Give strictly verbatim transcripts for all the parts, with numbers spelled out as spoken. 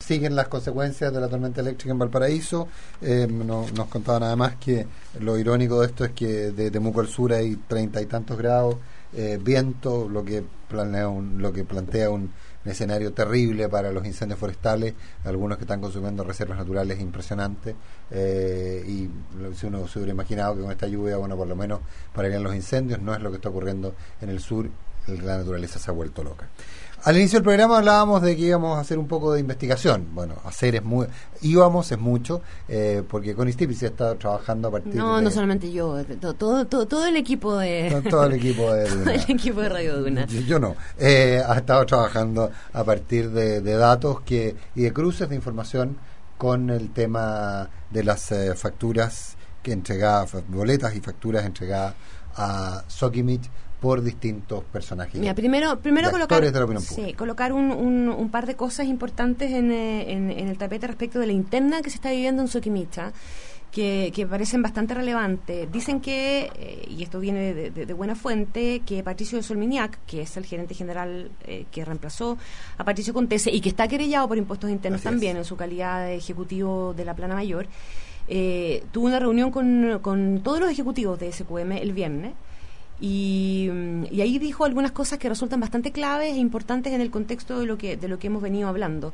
siguen las consecuencias de la tormenta eléctrica en Valparaíso. Eh, no, nos contaban además que lo irónico de esto es que de Temuco al sur hay treinta y tantos grados, eh, viento, lo que planea un, lo que plantea un, un escenario terrible para los incendios forestales, algunos que están consumiendo reservas naturales impresionantes, eh, y si uno se hubiera imaginado que con esta lluvia, bueno, por lo menos pararían los incendios, no es lo que está ocurriendo en el sur. La naturaleza se ha vuelto loca. Al inicio del programa hablábamos de que íbamos a hacer un poco de investigación. Bueno, hacer es muy... íbamos es mucho, eh, porque Connie Stippis está trabajando a partir no, de... No, no solamente yo, todo, todo, todo el equipo de... Todo, todo el equipo de Duna. Todo el equipo de Radio Duna. Yo, yo no. Eh, ha estado trabajando a partir de, de datos que y de cruces de información con el tema de las eh, facturas que entregaba, boletas y facturas entregadas a Sokimich por distintos personajes. Mira, primero, primero colocar, de la opinión pública. Sí, colocar un, un, un par de cosas importantes en, en, en el tapete respecto de la interna que se está viviendo en Sokimich, que, que parecen bastante relevantes. Dicen que, eh, y esto viene de, de, de buena fuente, que Patricio de Solminiac, que es el gerente general eh, que reemplazó a Patricio Contese y que está querellado por impuestos internos Así también es. en su calidad de ejecutivo de la Plana Mayor, eh, tuvo una reunión con, con todos los ejecutivos de S Q M el viernes. Y, y ahí dijo algunas cosas que resultan bastante claves e importantes en el contexto de lo que de lo que hemos venido hablando.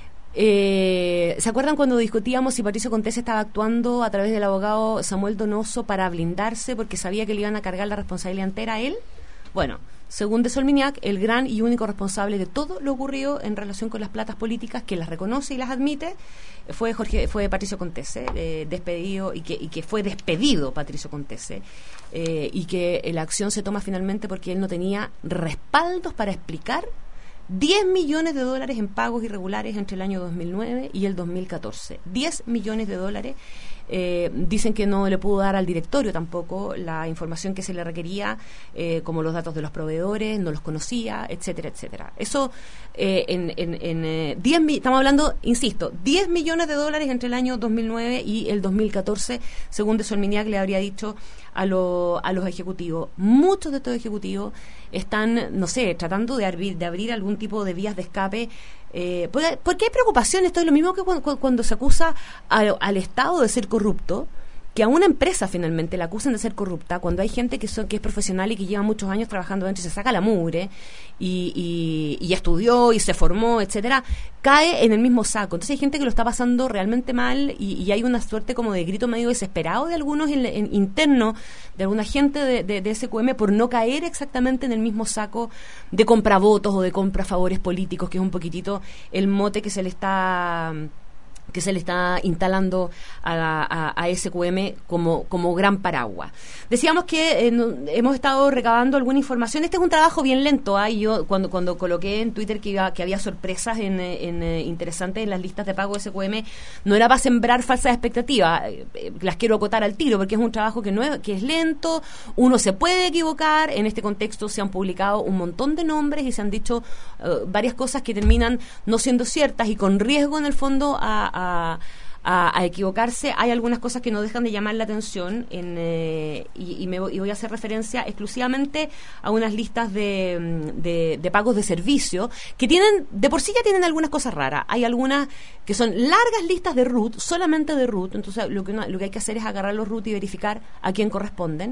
Eh, ¿Se acuerdan cuando discutíamos si Patricio Contese estaba actuando a través del abogado Samuel Donoso para blindarse porque sabía que le iban a cargar la responsabilidad entera a él? Bueno, según de Solminiac, el gran y único responsable de todo lo ocurrido en relación con las platas políticas, que las reconoce y las admite, fue Jorge, fue Patricio Contese, eh, despedido y que, y que fue despedido Patricio Contese, eh, y que la acción se toma finalmente porque él no tenía respaldos para explicar diez millones de dólares en pagos irregulares entre el año dos mil nueve y el dos mil catorce. diez millones de dólares. Eh, dicen que no le pudo dar al directorio tampoco la información que se le requería, eh, como los datos de los proveedores, no los conocía, etcétera, etcétera. Eso, eh, en, en, en eh, diez, estamos hablando, insisto, diez millones de dólares entre el año dos mil nueve y el dos mil catorce, según de Solminiac le habría dicho a, lo, a los ejecutivos. Muchos de estos ejecutivos están, no sé, tratando de abrir, de abrir algún tipo de vías de escape. Eh, porque, porque hay preocupación. Esto es lo mismo que cuando, cuando se acusa al, al Estado de ser corrupto, que a una empresa finalmente la acusan de ser corrupta, cuando hay gente que, son, que es profesional y que lleva muchos años trabajando dentro y se saca la mugre y, y, y estudió y se formó, etcétera, cae en el mismo saco. Entonces hay gente que lo está pasando realmente mal y, y hay una suerte como de grito medio desesperado de algunos en, en, interno, de alguna gente de, de, de S Q M por no caer exactamente en el mismo saco de compravotos o de compra favores políticos, que es un poquitito el mote que se le está... que se le está instalando a, a, a S Q M como, como gran paraguas. Decíamos que eh, no, hemos estado recabando alguna información. Este es un trabajo bien lento. ¿eh? Yo cuando cuando coloqué en Twitter que, iba, que había sorpresas en, en, en interesantes en las listas de pago de S Q M, no era para sembrar falsas expectativas. Eh, eh, las quiero acotar al tiro porque es un trabajo que, no es, que es lento, uno se puede equivocar. En este contexto se han publicado un montón de nombres y se han dicho uh, varias cosas que terminan no siendo ciertas y con riesgo en el fondo a A, a, a equivocarse. Hay algunas cosas que no dejan de llamar la atención en, eh, y, y, me, y voy a hacer referencia exclusivamente a unas listas de, de, de pagos de servicio que tienen, de por sí ya tienen algunas cosas raras. Hay algunas que son largas listas de root, solamente de root. Entonces lo que, uno, lo que hay que hacer es agarrar los root y verificar a quién corresponden.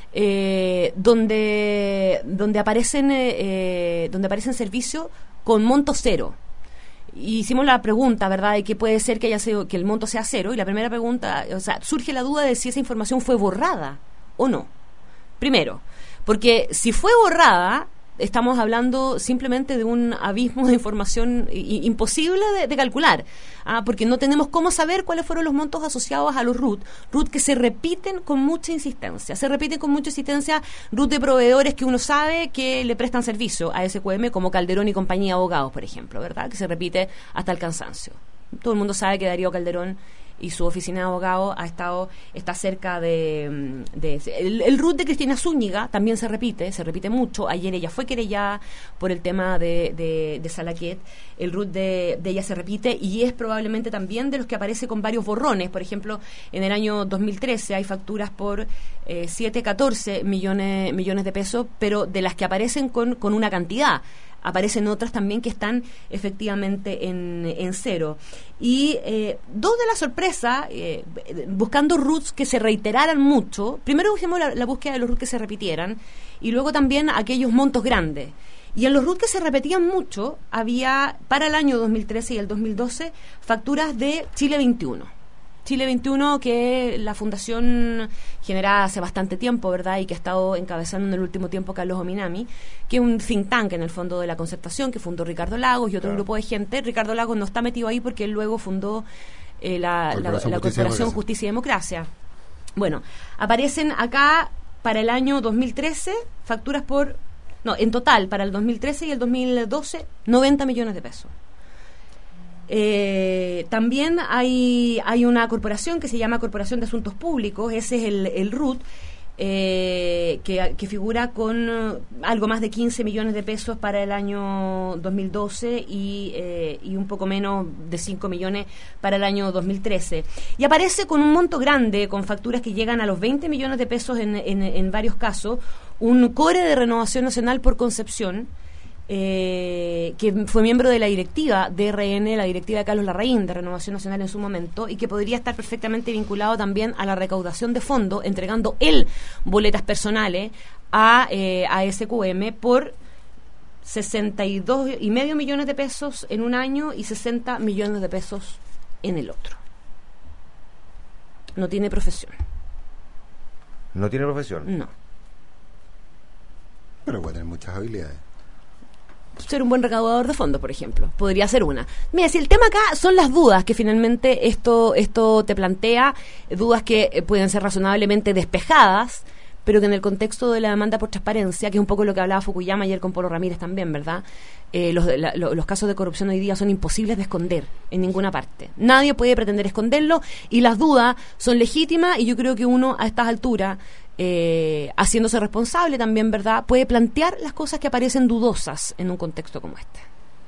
Eh, donde donde aparecen eh, donde aparecen servicios con monto cero. Hicimos la pregunta, ¿verdad?, de que puede ser que haya sido, que el monto sea cero, y la primera pregunta, o sea, surge la duda de si esa información fue borrada o no. Primero, porque si fue borrada, estamos hablando simplemente de un abismo de información i- imposible de, de calcular, ¿ah? Porque no tenemos cómo saber cuáles fueron los montos asociados a los root, root que se repiten con mucha insistencia, se repiten con mucha insistencia root de proveedores que uno sabe que le prestan servicio a S Q M, como Calderón y compañía de abogados, por ejemplo, ¿verdad?, que se repite hasta el cansancio. Todo el mundo sabe que Darío Calderón y su oficina de abogados ha estado está cerca de, de el, el root de Cristina Zúñiga también se repite, se repite mucho. Ayer ella fue querellada por el tema de, de, de Salaquet. El root de, de ella se repite y es probablemente también de los que aparece con varios borrones. Por ejemplo, en el año dos mil trece hay facturas por eh, siete, catorce millones, millones de pesos, pero de las que aparecen con, con una cantidad. aparecen otras también que están efectivamente en, en cero. Y eh, dos de las sorpresas, eh, buscando roots que se reiteraran mucho, primero busquemos la, la búsqueda de los roots que se repitieran, y luego también aquellos montos grandes. Y en los roots que se repetían mucho, había para el año dos mil trece y el dos mil doce facturas de Chile veintiuno. Chile veintiuno, que la fundación generada hace bastante tiempo, ¿verdad?, y que ha estado encabezando en el último tiempo Carlos Ominami, que es un think tank en el fondo de la concertación, que fundó Ricardo Lagos y otro claro. grupo de gente. Ricardo Lagos no está metido ahí porque él luego fundó eh, la, la, la, la Corporación Justicia y Democracia. Bueno, aparecen acá para el año dos mil trece facturas por... No, en total, para el dos mil trece y el dos mil doce, noventa millones de pesos. Eh, también hay hay una corporación que se llama Corporación de Asuntos Públicos, ese es el, el R U T, eh, que, que figura con uh, algo más de quince millones de pesos para el año dos mil doce y, eh, y un poco menos de cinco millones para el año dos mil trece. Y aparece con un monto grande, con facturas que llegan a los veinte millones de pesos en, en, en varios casos, un core de Renovación Nacional por Concepción, Eh, que fue miembro de la directiva de R N, la directiva de Carlos Larraín de Renovación Nacional en su momento, y que podría estar perfectamente vinculado también a la recaudación de fondos, entregando él boletas personales a, eh, a S Q M por sesenta y dos y medio millones de pesos en un año y sesenta millones de pesos en el otro. No tiene profesión. ¿No tiene profesión? No. Pero puede tener muchas habilidades. Ser un buen recaudador de fondos, por ejemplo, podría ser una. Mira, si el tema acá son las dudas que finalmente esto esto te plantea, dudas que eh, pueden ser razonablemente despejadas, pero que en el contexto de la demanda por transparencia, que es un poco lo que hablaba Fukuyama ayer con Polo Ramírez también, ¿verdad? Eh, los, la, lo, los casos de corrupción hoy día son imposibles de esconder en ninguna parte. Nadie puede pretender esconderlo y las dudas son legítimas, y yo creo que uno a estas alturas, eh, haciéndose responsable también, ¿verdad?, puede plantear las cosas que aparecen dudosas en un contexto como este.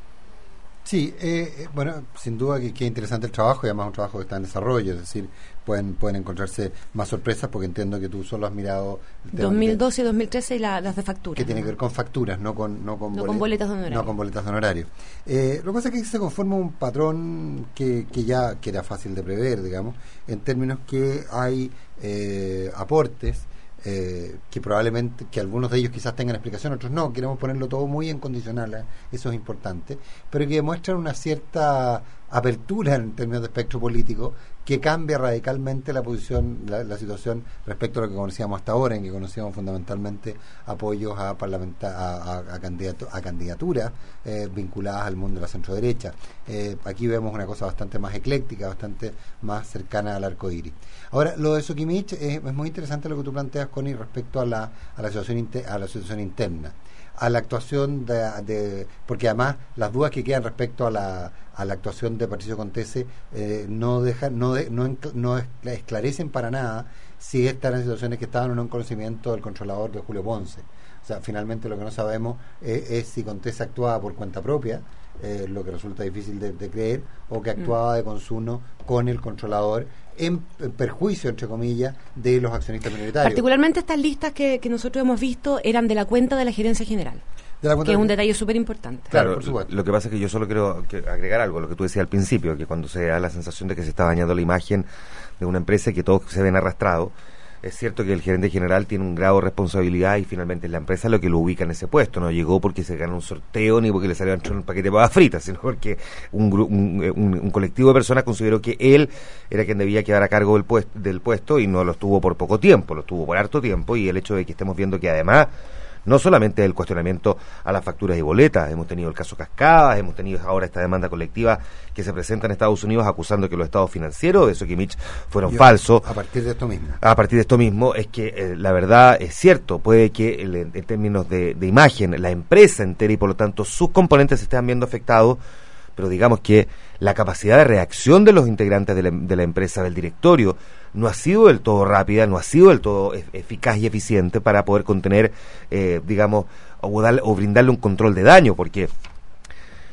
Sí, eh, bueno, sin duda que, que es interesante el trabajo, y además un trabajo que está en desarrollo, es decir, pueden pueden encontrarse más sorpresas, porque entiendo que tú solo has mirado el dos mil doce y dos mil trece y la, las de facturas. Que ¿no? tiene que ver con facturas, no con no con, no bolet- con boletas de honorario. No con boletas de honorario. Eh, lo que pasa es que se conforma un patrón que, que ya que era fácil de prever, digamos, en términos que hay eh, aportes Eh, que probablemente, que algunos de ellos quizás tengan explicación, otros no, queremos ponerlo todo muy en condicional, ¿eh? Eso es importante, pero que demuestran una cierta apertura en términos de espectro político que cambia radicalmente la posición, la, la situación respecto a lo que conocíamos hasta ahora, en que conocíamos fundamentalmente apoyos a parlamenta- a, a, a, candidato, a candidaturas eh, vinculadas al mundo de la centroderecha. Eh, aquí vemos una cosa bastante más ecléctica, bastante más cercana al arco iris. Ahora, lo de Sokimich es, es muy interesante lo que tú planteas, Connie, respecto a la, a la situación inter, a la situación interna, a la actuación de, de porque además las dudas que quedan respecto a la a la actuación de Patricio Contese eh, no dejan no, de, no no esclarecen para nada si están en situaciones que estaban o no en conocimiento del controlador de Julio Ponce. O sea, finalmente lo que no sabemos es, es si Contese actuaba por cuenta propia, eh, lo que resulta difícil de, de creer, o que actuaba mm. de consumo con el controlador en perjuicio, entre comillas, de los accionistas minoritarios. Particularmente estas listas que, que nosotros hemos visto eran de la cuenta de la gerencia general, que es un detalle súper importante. Claro, claro, por supuesto. Lo que pasa es que yo solo quiero agregar algo, lo que tú decías al principio, que cuando se da la sensación de que se está dañando la imagen de una empresa y que todos se ven arrastrados, es cierto que el gerente general tiene un grado de responsabilidad y finalmente es la empresa lo que lo ubica en ese puesto. No llegó porque se ganó un sorteo ni porque le salió un paquete de papas fritas, sino porque un, un, un, un colectivo de personas consideró que él era quien debía quedar a cargo del, puest, del puesto, y no lo estuvo por poco tiempo, lo estuvo por harto tiempo. Y el hecho de que estemos viendo que además no solamente el cuestionamiento a las facturas y boletas, hemos tenido el caso Cascadas, hemos tenido ahora esta demanda colectiva que se presenta en Estados Unidos acusando que los estados financieros de Sokimich fueron Yo, falsos. A partir de esto mismo. A partir de esto mismo, es que eh, la verdad es cierto, puede que el, en términos de, de imagen, la empresa entera y por lo tanto sus componentes se estén viendo afectados, pero digamos que la capacidad de reacción de los integrantes de la, de la empresa, del directorio, no ha sido del todo rápida, no ha sido del todo e- eficaz y eficiente para poder contener, eh, digamos, o, dar, o brindarle un control de daño, porque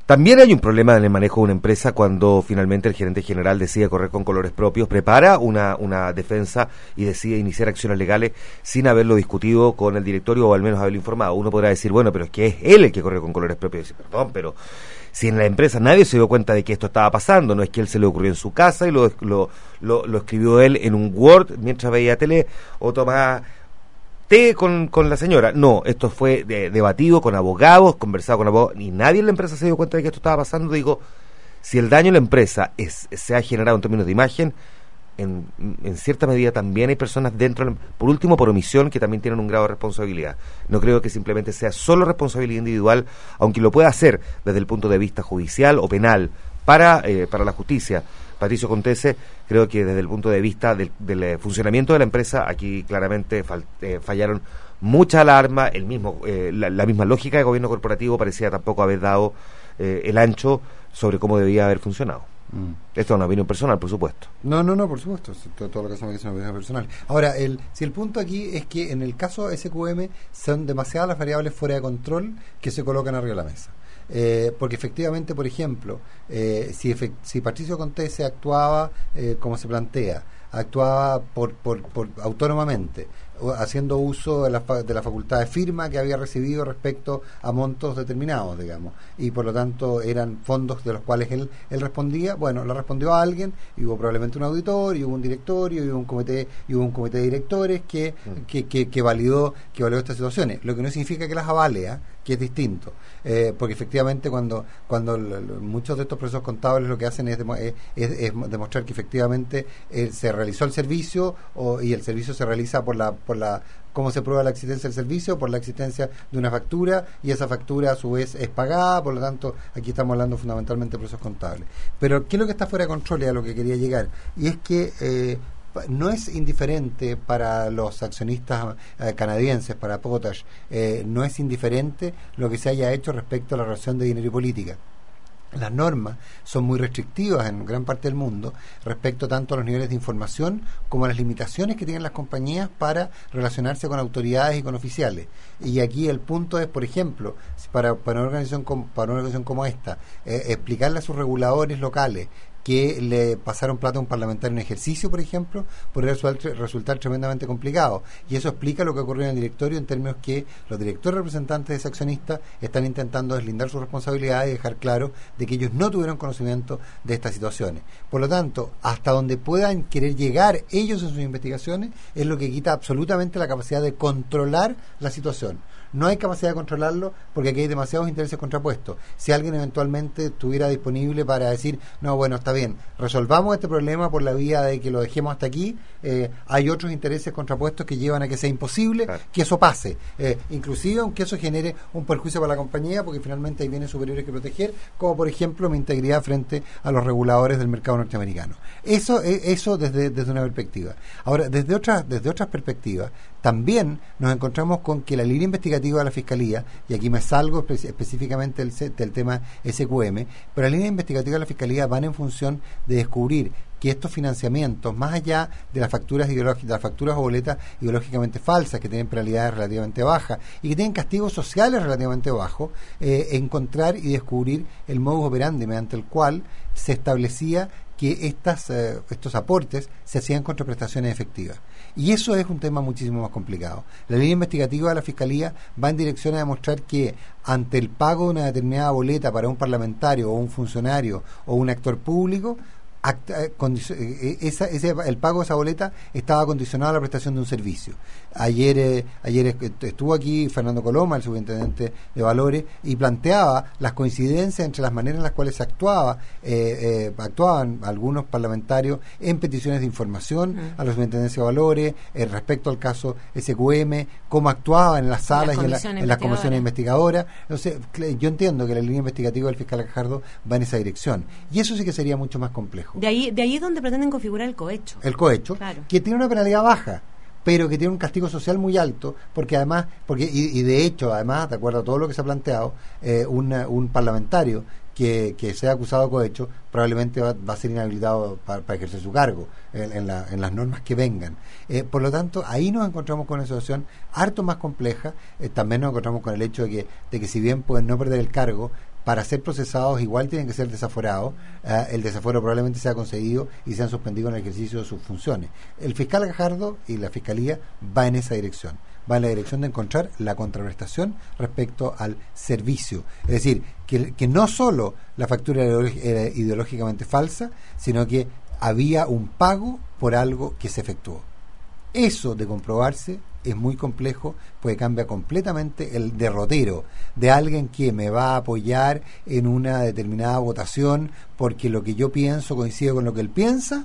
También hay un problema en el manejo de una empresa cuando finalmente el gerente general decide correr con colores propios, prepara una, una defensa y decide iniciar acciones legales sin haberlo discutido con el directorio o al menos haberlo informado. Uno podrá decir, bueno, pero es que es él el que corre con colores propios. Y dice, perdón, pero si en la empresa nadie se dio cuenta de que esto estaba pasando, no es que él se le ocurrió en su casa y lo, lo, lo, lo escribió él en un Word mientras veía tele o tomaba té con, con la señora. No, esto fue de, debatido con abogados, conversado con abogados, y nadie en la empresa se dio cuenta de que esto estaba pasando. Digo, si el daño en la empresa es, se ha generado en términos de imagen, en, en cierta medida también hay personas dentro, por último por omisión, que también tienen un grado de responsabilidad. No creo que simplemente sea solo responsabilidad individual, aunque lo pueda hacer desde el punto de vista judicial o penal para, eh, para la justicia. Patricio Contese, creo que desde el punto de vista del, del funcionamiento de la empresa, aquí claramente fal, eh, fallaron mucha alarma, el mismo, eh, la, la misma lógica de gobierno corporativo parecía tampoco haber dado eh, el ancho sobre cómo debía haber funcionado. Mm. Esto es una opinión personal, por supuesto. No, no, no, por supuesto. Todo, todo lo que hacemos aquí es una opinión personal. Ahora, el, si el punto aquí es que en el caso S Q M son demasiadas las variables fuera de control que se colocan arriba de la mesa. Eh, porque efectivamente, por ejemplo, eh, si, efect, si Patricio Contese actuaba eh, como se plantea, actuaba por, por, por autónomamente, haciendo uso de la, de la facultad de firma que había recibido respecto a montos determinados, digamos, y por lo tanto eran fondos de los cuales él, él respondía, bueno, lo respondió a alguien, y hubo probablemente un auditor, y hubo un directorio, y hubo un comité, y hubo un comité de directores que, mm. que, que, que validó, que validó estas situaciones, lo que no significa que las avale, ¿eh? Que es distinto, eh, porque efectivamente cuando cuando l- l- muchos de estos procesos contables lo que hacen es, demo- es, es, es demostrar que efectivamente eh, se realizó el servicio o, y el servicio se realiza por la por la cómo se prueba la existencia del servicio, por la existencia de una factura, y esa factura a su vez es pagada, por lo tanto aquí estamos hablando fundamentalmente de procesos contables. Pero ¿qué es lo que está fuera de control y a lo que quería llegar? Y es que eh, no es indiferente para los accionistas eh, canadienses, para Potash, eh, no es indiferente lo que se haya hecho respecto a la relación de dinero y política. Las normas son muy restrictivas en gran parte del mundo respecto tanto a los niveles de información como a las limitaciones que tienen las compañías para relacionarse con autoridades y con oficiales. Y aquí el punto es, por ejemplo, para, para, una, organización como, para una organización como esta, eh, explicarle a sus reguladores locales que le pasaron plata a un parlamentario en ejercicio, por ejemplo, podría resultar, resultar tremendamente complicado. Y eso explica lo que ocurrió en el directorio en términos que los directores representantes de ese accionista están intentando deslindar sus responsabilidades y dejar claro de que ellos no tuvieron conocimiento de estas situaciones. Por lo tanto, hasta donde puedan querer llegar ellos en sus investigaciones es lo que quita absolutamente la capacidad de controlar la situación. No hay capacidad de controlarlo porque aquí hay demasiados intereses contrapuestos. Si alguien eventualmente estuviera disponible para decir, no, bueno, está bien, resolvamos este problema por la vía de que lo dejemos hasta aquí, eh, hay otros intereses contrapuestos que llevan a que sea imposible claro. que eso pase, eh, inclusive aunque eso genere un perjuicio para la compañía, porque finalmente hay bienes superiores que proteger, como por ejemplo mi integridad frente a los reguladores del mercado norteamericano. Eso eh, eso desde, desde una perspectiva. Ahora, desde otras, desde otras perspectivas, también nos encontramos con que la línea investigativa de la Fiscalía, y aquí me salgo espe- específicamente del, del tema S Q M, pero la línea investigativa de la Fiscalía van en función de descubrir que estos financiamientos, más allá de las facturas ideológicas, de las facturas o boletas ideológicamente falsas, que tienen penalidades relativamente bajas y que tienen castigos sociales relativamente bajos, eh, encontrar y descubrir el modus operandi mediante el cual se establecía que estas, eh, estos aportes se hacían contra prestaciones efectivas. Y eso es un tema muchísimo más complicado. La línea investigativa de la Fiscalía va en dirección a demostrar que ante el pago de una determinada boleta para un parlamentario o un funcionario o un actor público, Acta, eh, esa, ese, el pago de esa boleta estaba condicionado a la prestación de un servicio. Ayer eh, ayer estuvo aquí Fernando Coloma, el subintendente de Valores, y planteaba las coincidencias entre las maneras en las cuales se actuaba eh, eh, actuaban algunos parlamentarios en peticiones de información uh-huh. a la Superintendencia de Valores eh, respecto al caso S Q M, cómo actuaban en las salas y en, la, en las comisiones investigadoras. Entonces, yo entiendo que la línea investigativa del fiscal Gajardo va en esa dirección, y eso sí que sería mucho más complejo. De ahí, de ahí es donde pretenden configurar el cohecho. El cohecho, claro. Que tiene una penalidad baja, pero que tiene un castigo social muy alto, porque además, porque y, y de hecho, además, de acuerdo a todo lo que se ha planteado, eh, una, un parlamentario que, que sea acusado de cohecho probablemente va, va a ser inhabilitado para, para ejercer su cargo en, en, la, en las normas que vengan. Eh, por lo tanto, ahí nos encontramos con una situación harto más compleja. Eh, también nos encontramos con el hecho de que, de que si bien pueden no perder el cargo, para ser procesados igual tienen que ser desaforados. Uh, el desafuero probablemente sea concedido y sean suspendidos en el ejercicio de sus funciones. El fiscal Gajardo y la Fiscalía va en esa dirección. Va en la dirección de encontrar la contraprestación respecto al servicio. Es decir, que, que no solo la factura era ideológicamente falsa, sino que había un pago por algo que se efectuó. Eso de comprobarse es muy complejo, pues cambia completamente el derrotero de alguien que me va a apoyar en una determinada votación porque lo que yo pienso coincide con lo que él piensa,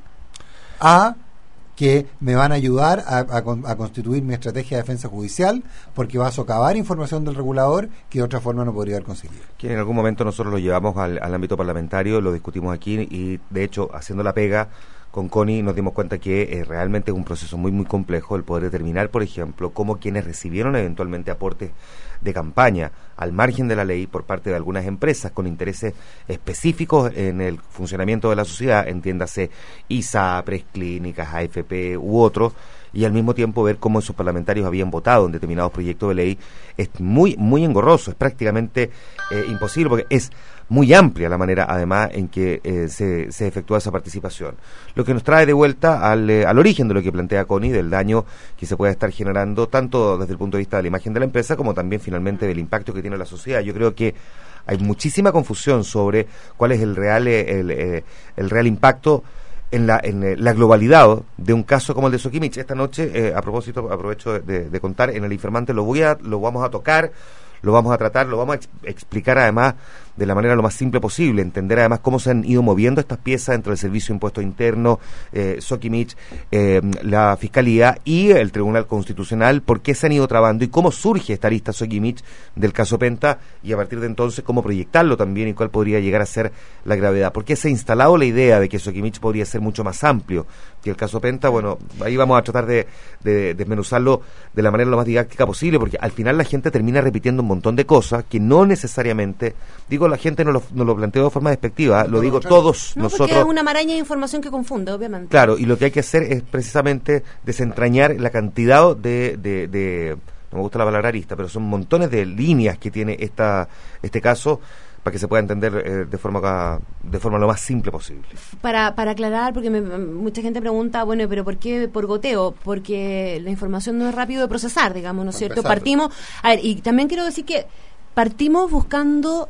a que me van a ayudar a, a, a constituir mi estrategia de defensa judicial porque va a socavar información del regulador que de otra forma no podría haber conseguido. Que en algún momento nosotros lo llevamos al, al ámbito parlamentario, lo discutimos aquí y de hecho haciendo la pega con Connie nos dimos cuenta que eh, realmente es un proceso muy muy complejo el poder determinar, por ejemplo, cómo quienes recibieron eventualmente aportes de campaña al margen de la ley por parte de algunas empresas con intereses específicos en el funcionamiento de la sociedad, entiéndase I S A, Presclínicas, A F P u otros, y al mismo tiempo ver cómo esos parlamentarios habían votado en determinados proyectos de ley, es muy muy engorroso, es prácticamente eh, imposible porque es muy amplia la manera, además, en que eh, se, se efectúa esa participación. Lo que nos trae de vuelta al, eh, al origen de lo que plantea Connie, del daño que se puede estar generando, tanto desde el punto de vista de la imagen de la empresa, como también, finalmente, del impacto que tiene la sociedad. Yo creo que hay muchísima confusión sobre cuál es el real, eh, el, eh, el real impacto en la, en eh, la globalidad de un caso como el de Sokimich. Esta noche, eh, a propósito, aprovecho de, de contar, en el Informante lo voy a, lo vamos a tocar, lo vamos a tratar, lo vamos a ex- explicar además de la manera lo más simple posible, entender además cómo se han ido moviendo estas piezas entre el Servicio de Impuestos Internos, eh, Sokimich, eh, la Fiscalía y el Tribunal Constitucional, por qué se han ido trabando y cómo surge esta lista Sokimich del caso Penta y a partir de entonces cómo proyectarlo también y cuál podría llegar a ser la gravedad. ¿Por qué se ha instalado la idea de que Sokimich podría ser mucho más amplio que el caso Penta? Bueno, ahí vamos a tratar de, de desmenuzarlo de la manera lo más didáctica posible, porque al final la gente termina repitiendo un montón de cosas que no necesariamente, digo, la gente no lo, no lo plantea de forma despectiva, lo digo todos no, nosotros. Porque es una maraña de información que confunde, obviamente. Claro, y lo que hay que hacer es precisamente desentrañar la cantidad de, de, de no me gusta la palabra arista, pero son montones de líneas que tiene esta este caso para que se pueda entender eh, de forma de forma lo más simple posible. Para para aclarar, porque me, mucha gente pregunta, bueno, pero ¿por qué por goteo? Porque la información no es rápido de procesar, digamos, ¿no es cierto? Partimos, a ver, y también quiero decir que partimos buscando,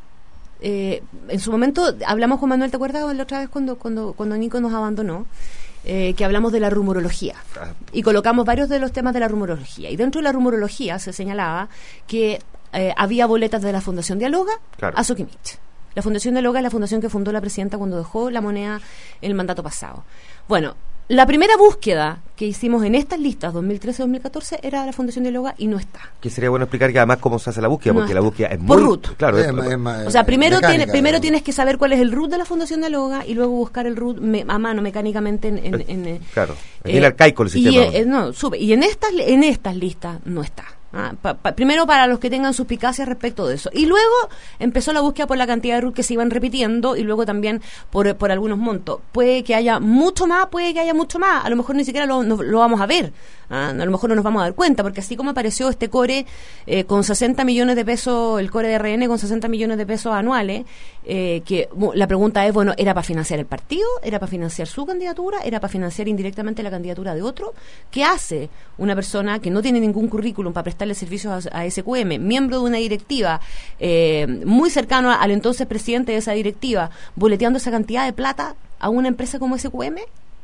eh, en su momento hablamos con Manuel, ¿te acuerdas la otra vez cuando cuando cuando Nico nos abandonó? Eh, que hablamos de la rumorología y colocamos varios de los temas de la rumorología, y dentro de la rumorología se señalaba que eh, había boletas de la Fundación Dialoga, claro, a Sokimich. La Fundación Dialoga es la fundación que fundó la presidenta cuando dejó la moneda en el mandato pasado. Bueno, la primera búsqueda que hicimos en estas listas dos mil trece dos mil catorce era la Fundación Dialoga y no está. Que sería bueno explicar que además cómo se hace la búsqueda, no porque está. La búsqueda es muy... Por root. Claro, es, es, es, es, o sea, primero, mecánica, tiene, primero digamos. tienes que saber cuál es el root de la Fundación Dialoga y luego buscar el root me, a mano, mecánicamente. En, en, en, claro, es eh, bien arcaico el sistema. Y, eh, no, sube. Y en estas, en estas listas no está. Ah, pa, pa, primero para los que tengan suspicacias respecto de eso. Y luego empezó la búsqueda por la cantidad de root que se iban repitiendo y luego también por, por algunos montos. Puede que haya mucho más, puede que haya mucho más. A lo mejor ni siquiera lo, no, lo vamos a ver. Ah, a lo mejor no nos vamos a dar cuenta, porque así como apareció este core eh, con sesenta millones de pesos, el core de R N con sesenta millones de pesos anuales, eh, que la pregunta es, bueno, ¿era para financiar el partido? ¿Era para financiar su candidatura? ¿Era para financiar indirectamente la candidatura de otro? ¿Qué hace una persona que no tiene ningún currículum para prestarle servicios a, a S Q M, miembro de una directiva eh, muy cercano al entonces presidente de esa directiva, boleteando esa cantidad de plata a una empresa como S Q M?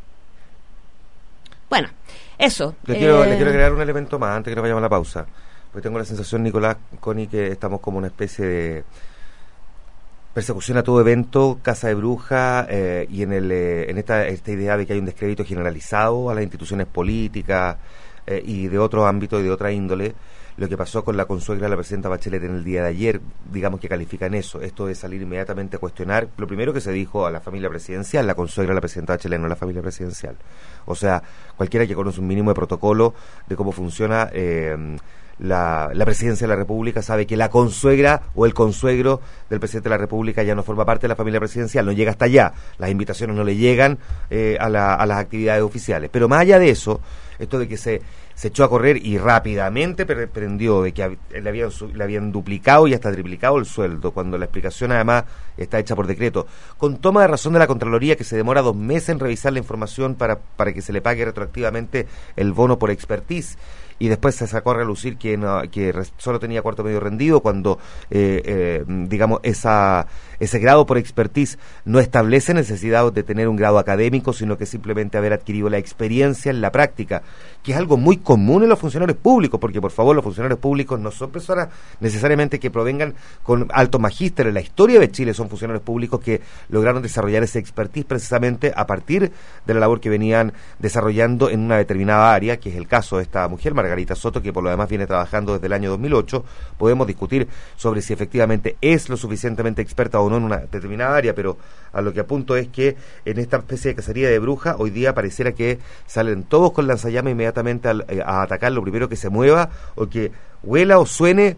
Bueno, eso. Le quiero, eh, le quiero agregar un elemento más antes que nos vayamos a la pausa, porque tengo la sensación, Nicolás, Connie, que estamos como una especie de persecución a todo evento, casa de bruja, eh, y en el eh, en esta esta idea de que hay un descrédito generalizado a las instituciones políticas eh, y de otros ámbitos y de otra índole. Lo que pasó con la consuegra de la presidenta Bachelet en el día de ayer, digamos que califican eso, esto de salir inmediatamente a cuestionar lo primero que se dijo a la familia presidencial, la consuegra de la presidenta Bachelet, no la familia presidencial. O sea, cualquiera que conoce un mínimo de protocolo de cómo funciona eh, la, la presidencia de la República sabe que la consuegra o el consuegro del presidente de la República ya no forma parte de la familia presidencial, no llega hasta allá, las invitaciones no le llegan eh, a, la, a las actividades oficiales. Pero más allá de eso, esto de que se se echó a correr y rápidamente prendió de que hab- le habían, le habían duplicado y hasta triplicado el sueldo, cuando la explicación además está hecha por decreto, con toma de razón de la Contraloría, que se demora dos meses en revisar la información para, para que se le pague retroactivamente el bono por expertise. Y después se sacó a relucir que, no, que solo tenía cuarto medio rendido, cuando, eh, eh, digamos, esa ese grado por expertise no establece necesidad de tener un grado académico, sino que simplemente haber adquirido la experiencia en la práctica, que es algo muy común en los funcionarios públicos, porque, por favor, los funcionarios públicos no son personas necesariamente que provengan con altos magísteres. En la historia de Chile son funcionarios públicos que lograron desarrollar ese expertise precisamente a partir de la labor que venían desarrollando en una determinada área, que es el caso de esta mujer, Margarita Soto, que por lo demás viene trabajando desde el año dos mil ocho. Podemos discutir sobre si efectivamente es lo suficientemente experta o no en una determinada área, pero a lo que apunto es que en esta especie de cacería de brujas, hoy día pareciera que salen todos con lanzallamas inmediatamente a, a atacar lo primero que se mueva o que huela o suene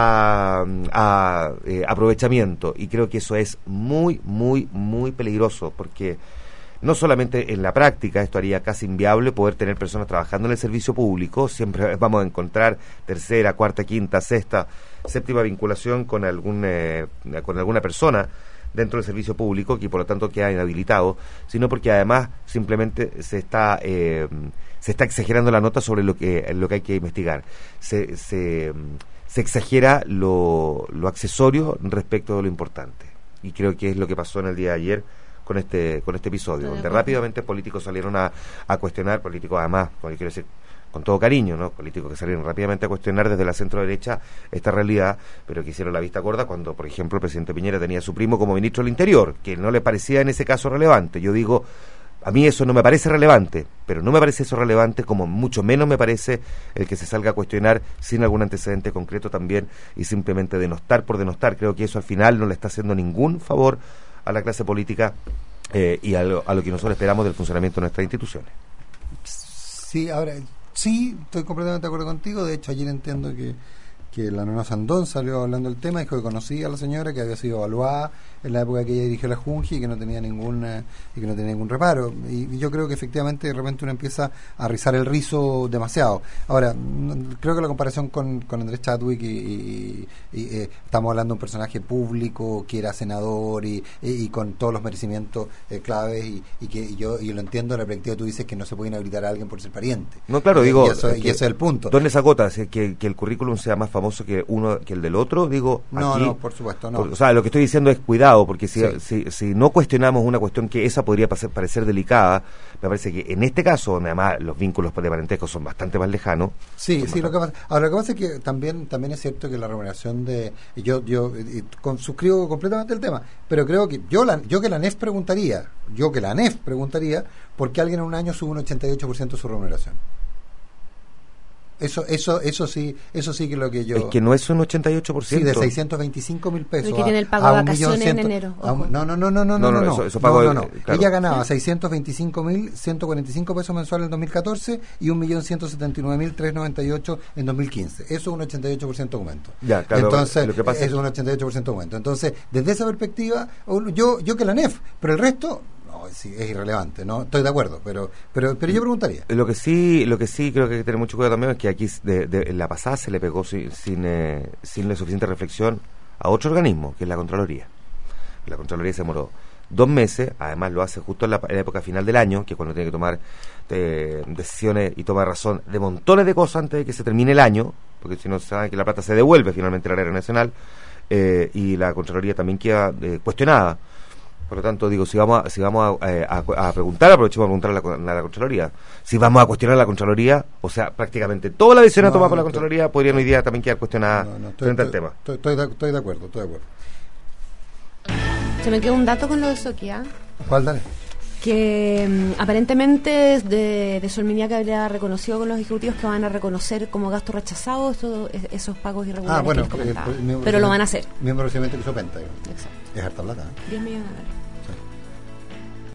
a, a eh, aprovechamiento, y creo que eso es muy, muy, muy peligroso, porque no solamente en la práctica esto haría casi inviable poder tener personas trabajando en el servicio público. Siempre vamos a encontrar tercera, cuarta, quinta, sexta, séptima vinculación con algún eh, con alguna persona dentro del servicio público que por lo tanto queda inhabilitado, sino porque además simplemente se está eh, se está exagerando la nota sobre lo que lo que hay que investigar. Se se, se exagera lo, lo accesorio respecto de lo importante, y creo que es lo que pasó en el día de ayer con este con este episodio, donde rápidamente políticos salieron a, a cuestionar, políticos además, como quiero decir, con todo cariño, ¿no? Políticos que salieron rápidamente a cuestionar desde la centro derecha esta realidad, pero que hicieron la vista gorda cuando, por ejemplo, el presidente Piñera tenía a su primo como ministro del Interior, que no le parecía en ese caso relevante. Yo digo, a mí eso no me parece relevante, pero no me parece eso relevante, como mucho menos me parece el que se salga a cuestionar sin algún antecedente concreto también, y simplemente denostar por denostar. Creo que eso al final no le está haciendo ningún favor a la clase política eh, y a lo, a lo que nosotros esperamos del funcionamiento de nuestras instituciones. Sí, ahora, sí, estoy completamente de acuerdo contigo. De hecho, ayer entiendo que, que la nona Sandón salió hablando del tema, dijo que conocía a la señora, que había sido evaluada en la época que ella dirigió la Junji y que no tenía ninguna y que no tenía ningún reparo. Y, y yo creo que efectivamente de repente uno empieza a rizar el rizo demasiado. Ahora, no, creo que la comparación con, con Andrés Chadwick y, y, y eh, estamos hablando de un personaje público que era senador y, y, y con todos los merecimientos eh, claves y, y que y yo y lo entiendo en la perspectiva, tú dices que no se puede inhabilitar a alguien por ser pariente. No, claro, y, digo, y, eso, es y que, ese es el punto. ¿dónde se agota? Que, que el currículum sea más famoso que uno que el del otro, digo, no, aquí, no, por supuesto, no. Por, o sea, lo que estoy diciendo es cuidado, porque si, sí. si, si no cuestionamos una cuestión que esa podría parecer, parecer delicada, me parece que en este caso, donde además los vínculos de parentesco son bastante más lejanos. Sí, sí, lo que pasa, ahora lo que pasa es que también también es cierto que la remuneración de yo yo y, con, suscribo completamente el tema, pero creo que yo la yo que la N E F preguntaría, yo que la N E F preguntaría por qué alguien en un año sube un ochenta y ocho por ciento de su remuneración. Eso eso eso sí eso sí que es lo que yo... Es que no es un ochenta y ocho por ciento. Sí, de seiscientos veinticinco mil pesos. Porque tiene el pago de vacaciones en enero. Un, no, no, no, no, no, no, no, no, eso, eso pago no, no, no. De, claro. Ella ganaba seiscientos veinticinco mil ciento cuarenta y cinco pesos mensuales en dos mil catorce y un millón ciento setenta y nueve mil trescientos noventa y ocho en dos mil quince. Eso es un ochenta y ocho por ciento aumento. Ya, claro, entonces, lo que pasa es, es un ochenta y ocho por ciento aumento. Entonces, desde esa perspectiva, yo yo que la N E F, pero el resto... No, sí, es irrelevante, ¿no? Estoy de acuerdo, pero pero pero yo preguntaría. Lo que sí lo que sí creo que hay que tener mucho cuidado también es que aquí de, de, en la pasada se le pegó sin sin, eh, sin la suficiente reflexión a otro organismo, que es la Contraloría. La Contraloría se demoró dos meses, además lo hace justo en la, en la época final del año, que es cuando tiene que tomar eh, decisiones y tomar razón de montones de cosas antes de que se termine el año, porque si no saben que la plata se devuelve finalmente a la área nacional, eh, y la Contraloría también queda eh, cuestionada. Por lo tanto, digo, si vamos a, si vamos a, a, a preguntar, aprovechemos a preguntar a la, a la Contraloría. Si vamos a cuestionar a la Contraloría, o sea, prácticamente toda la decisión no, tomada por la Contraloría estoy, podrían hoy día también quedar cuestionada no, no, estoy, frente estoy, al tema. Estoy, estoy, de, estoy de acuerdo, estoy de acuerdo. Se me quedó un dato con lo de Soquia. ¿Cuál, dale? Que um, aparentemente de, de Solmiñá que habría reconocido con los ejecutivos que van a reconocer como gasto rechazado esos, esos pagos irregulares. Ah, bueno, que él comentaba. eh, pues, pero lo van a hacer. Miembro recientemente que hizo Penta. Exacto. Es harta plata, ¿eh? diez millones de dólares.